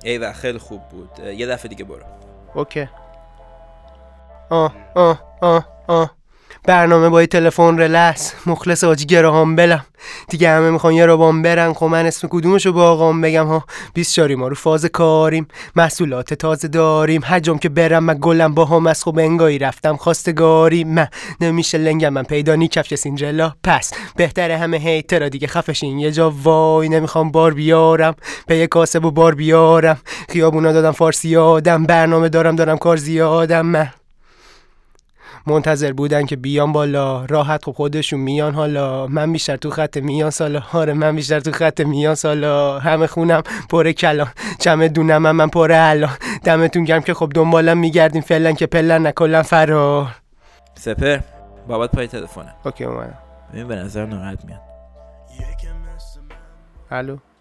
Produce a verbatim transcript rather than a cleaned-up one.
ایوه خیلی خوب بود. یه دفعه دیگه برو. اوکی. آه آه آه آه برنامه با تلفن رلس مخلص آجی گراهام بلم دیگه همه میخوان یه رو بام برن. خب من اسم کدومشو با آقام بگم ها؟ بیست چاری ما رو فاز کاریم، محصولات تازه داریم، حجم که برم من گلم با هم از خوب انگایی رفتم خواستگاری. من نمیشه لنگم من پیدا نی کفش سینجلا، پس بهتره همه هیترا دیگه خفشین یه جا وای. نمیخوام بار بیارم پی کاسب و بار بیارم، خیابونا دادم فارسی آدم، برنامه دارم دارم کار زیادم. من منتظر بودن که بیان بالا، راحت خب خودشون میان حالا. من بیشتر تو خط میان سالا، آره من بیشتر تو خط میان سالا. همه خونم پر کلان، چمه دونم من, من پر الان. دمتون گرم که خب دنبالم میگردین فعلا که پلن نکلن فرار. سپر بابات پای تلفنه. اوکی اومدم. ببین به نظر ناراحت میاد. الو